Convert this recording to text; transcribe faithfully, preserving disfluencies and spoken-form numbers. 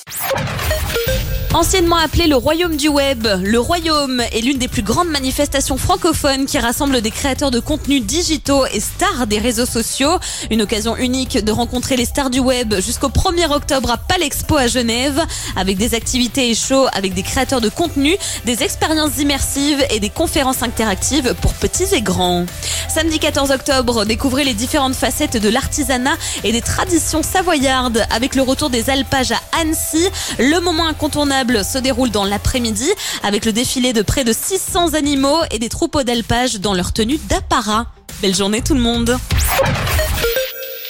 Anciennement appelé le Royaume du Web, le Royaume est l'une des plus grandes manifestations francophones qui rassemble des créateurs de contenus digitaux et stars des réseaux sociaux. Une occasion unique de rencontrer les stars du web jusqu'au premier octobre à Palexpo à Genève, avec des activités et shows avec des créateurs de contenus, des expériences immersives et des conférences interactives pour petits et grands. Samedi quatorze octobre, découvrez les différentes facettes de l'artisanat et des traditions savoyardes avec le retour des alpages à Annecy. Le moment incontournable se déroule dans l'après-midi avec le défilé de près de six cents animaux et des troupeaux d'alpages dans leur tenue d'apparat. Belle journée tout le monde!